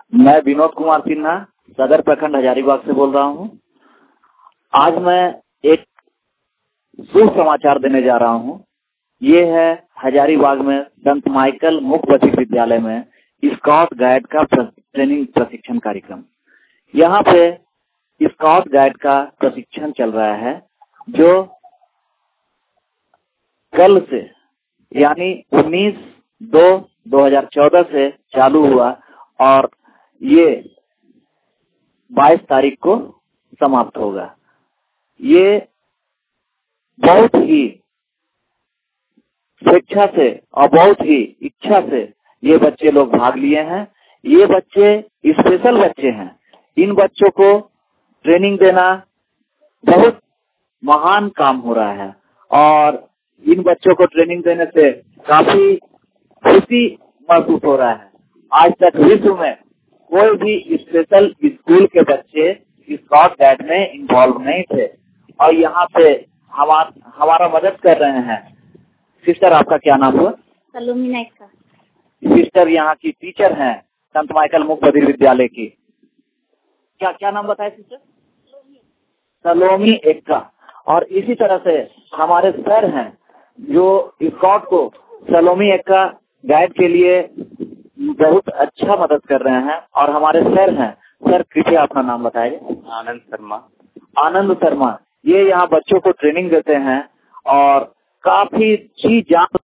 मैं विनोद कुमार सिन्हा सदर प्रखंड हजारीबाग से बोल रहा हूँ। आज मैं एक शुभ समाचार देने जा रहा हूँ। ये है हजारीबाग में संत माइकल मुख्य बधिर विद्यालय में स्काउट गाइड का ट्रेनिंग प्रशिक्षण कार्यक्रम। यहाँ पे स्काउट गाइड का प्रशिक्षण चल रहा है, जो कल से यानी 19/2/2014 से चालू हुआ और ये 22 तारीख को समाप्त होगा। ये बहुत ही स्वेच्छा से और बहुत ही इच्छा से ये बच्चे लोग भाग लिए हैं। ये बच्चे स्पेशल बच्चे हैं। इन बच्चों को ट्रेनिंग देना बहुत महान काम हो रहा है और इन बच्चों को ट्रेनिंग देने से काफी खुशी महसूस हो रहा है। आज तक विश्व में कोई भी स्पेशल स्कूल के बच्चे स्काउट गाइड में इन्वॉल्व नहीं थे और यहाँ पे हमारा मदद कर रहे हैं। सिस्टर, आपका क्या नाम हुआ? सलोमी नाइका। सिस्टर यहाँ की टीचर हैं संत माइकल मुख्य बधिर विद्यालय की। क्या नाम बताए सिस्टर? सलोमी एक्का। और इसी तरह से हमारे सर हैं जो स्काउट को सलोमी एक्का गाइड के लिए बहुत अच्छा मदद कर रहे हैं और हमारे सर हैं। सर, कृपया अपना नाम बताइए। आनंद शर्मा। आनंद शर्मा ये यहाँ बच्चों को ट्रेनिंग देते हैं और काफी जी जान